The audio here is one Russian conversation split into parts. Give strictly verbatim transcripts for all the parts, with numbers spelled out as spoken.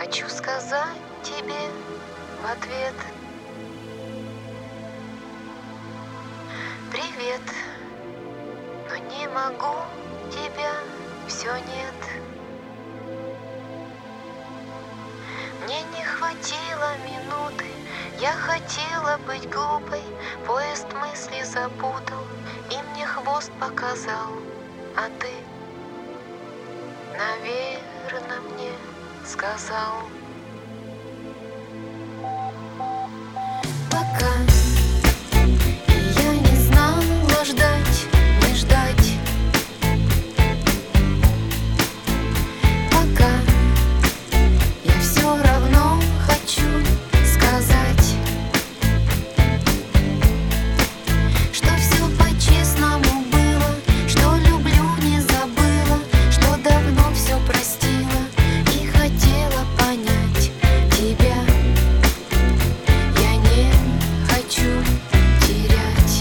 хочу сказать тебе в ответ: привет, но не могу тебя, все нет. Мне не хватило минуты, я хотела быть глупой, поезд мысли запутал и мне хвост показал, а ты, наверно, мне сказал: пока. И я не знала, ждать, не ждать. Пока. Я все равно хочу сказать, что все по-честному было, что люблю, не забыла, что давно все простила и хотела понять тебя. Я не хочу терять.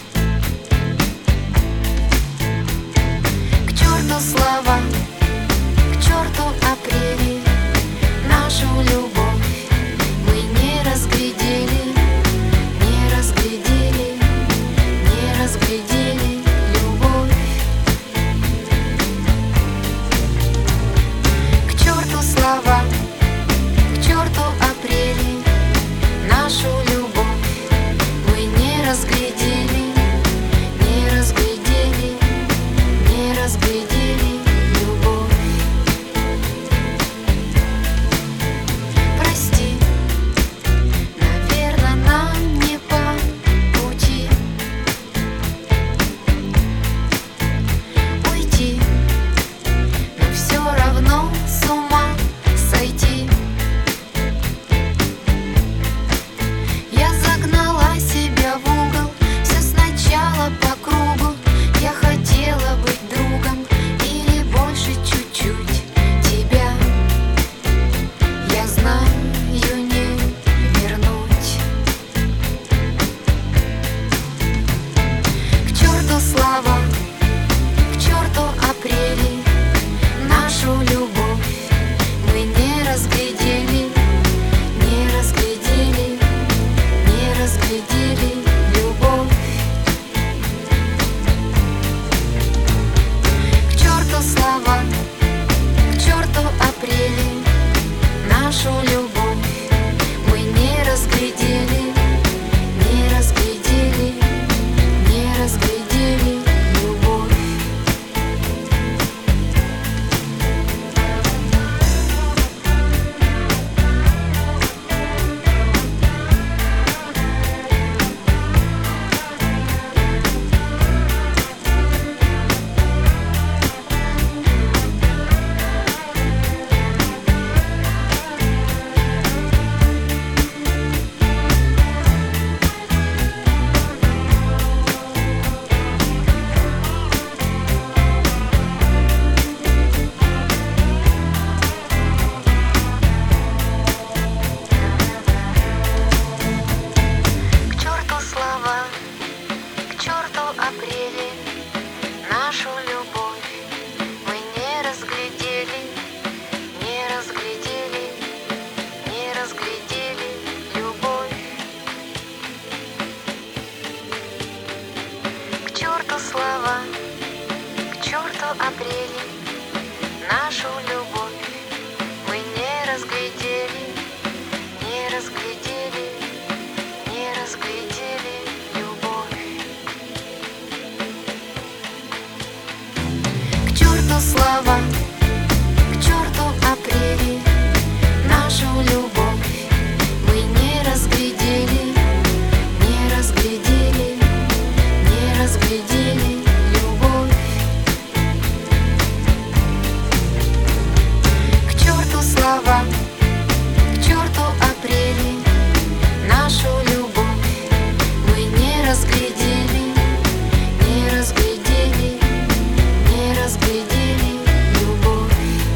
К черту слова, к черту апреле, нашу любовь мы не разглядели, не разглядели, не разглядели любовь. К черту слова, к черту апреле, нашу любовь мы не разглядели, не разглядели, не разглядели любовь. Прости, наверно, нам не по пути уйти, но все равно с ума сойти. Я загнала себя в угол, все сначала по кругу. Я хотела быть другом или больше чуть-чуть тебя. Я знаю, не вернуть. К черту слова, к черту апреле, нашу любовь мы не разглядели, не разглядели, не разглядели любовь. К черту слова, к черту апреле, нашу любовь мы не разглядели, не разглядели, не разглядели любовь. К черту слова, к черту апреле, нашу любовь мы не разглядели, не разглядели, не разглядели любовь. К черту слова, к черту апреле, нашу любовь мы не разглядели, не разглядели, не разглядели любовь. К черту слова, к черту апреле, нашу любовь мы не разглядели, не разглядели, не разглядели любовь. К черту слова, к черту апреле, нашу любовь мы не разглядели, не разглядели, не разглядели любовь.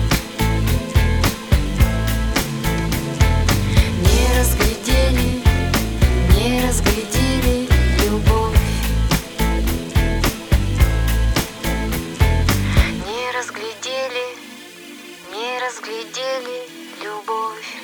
Не разглядели, не разглядели любовь. Не разглядели, не разглядели любовь.